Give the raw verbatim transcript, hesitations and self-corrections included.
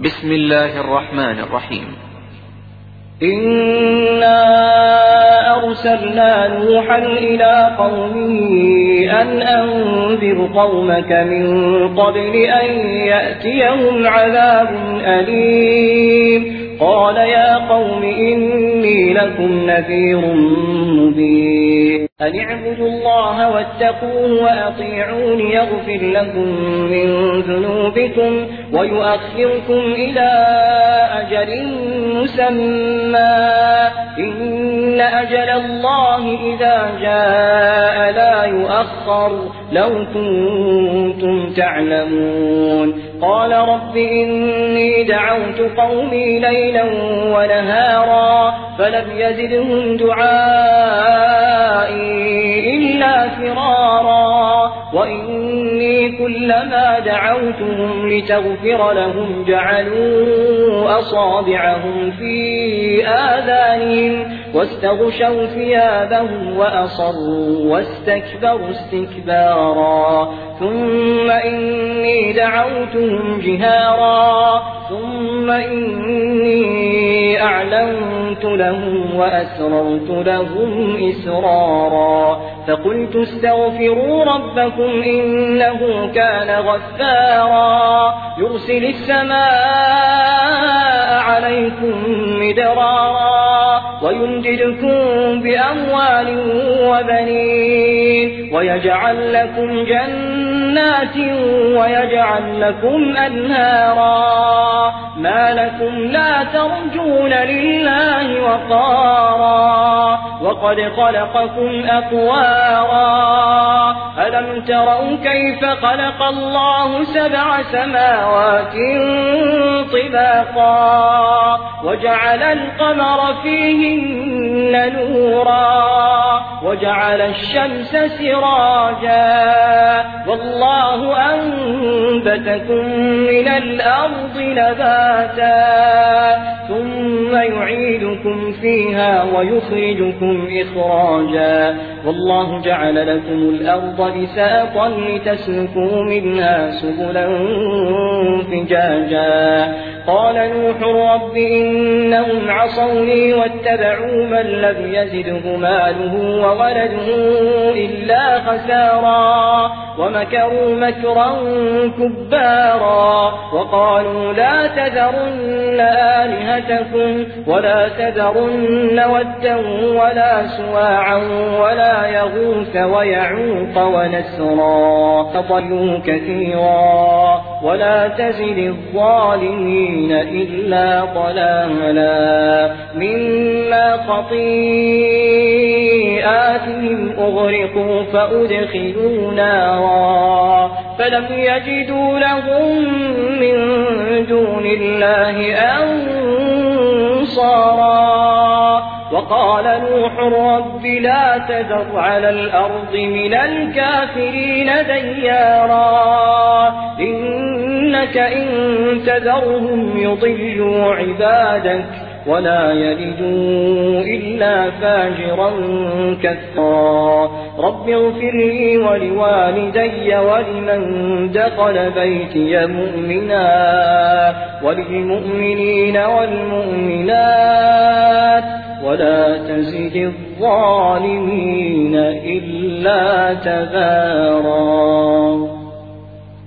بسم الله الرحمن الرحيم. إنا أرسلنا نوحا إلى قومه أن أنذر قومك من قبل أن يأتيهم عذاب أليم. قال يا قوم إني لكم نذير مبين أن اعبدوا الله واتقوه وأطيعون يغفر لكم من ذنوبكم ويؤخركم إلى أجل مسمى إن أجل الله إذا جاء لا يؤخر لو كنتم تعلمون. قال رب إني دعوت قومي ليلا ونهارا فلم يزدهم دعائي إلا فرارا وإني كلما دعوتهم لتغفر لهم جعلوا أصابعهم في آذانهم واستغشوا ثيابهم وأصروا واستكبروا استكبارا ثم إني دعوتهم جهارا ثم إني أعلنت لهم وأسررت لهم إسرارا فقلت استغفروا ربكم إنه كان غفارا يرسل السماء عليكم مدرارا ويمددكم بأموال وبنين ويجعل لكم جنات ويجعل لكم أنهارا ما لكم لا ترجون لله وقارا وقد خلقكم أطوارا ألم تروا كيف خلق الله سبع سماوات طباقا وجعل القمر فيهن نورا وجعل الشمس سراجا والله أنبتكم من الأرض نباتا ثم يعيدكم فيها ويخرجكم إخراجا والله جعل لكم الأرض بساطا لتسلكوا منها سبلا فجاجا. قال نوح رب إنهم عصوني واتبعوا من لم يزده ماله وولده إلا خسارا ومكروا مكرا كبارا وقالوا لا تذرن آلهتكم ولا تذرن ودا ولا سواعا ولا يغوث ويعوق ونسرا فضلوا كثيرا ولا تزد الظالمين إلا ضلالا مما خطيئاتهم أغرقوا فأدخلوا نارا فلم يجدوا لهم من دون الله أنصارا. وقال نوح رب لا تذر على الأرض من الكافرين ديارا إنك إن تذرهم يضلوا عبادك ولا يلدوا إلا فاجرا كفارا. رب اغفر لي ولوالدي ولمن دخل بيتي مؤمنا وللمؤمنين والمؤمنات ولا تزد الظالمين إلا تبارا.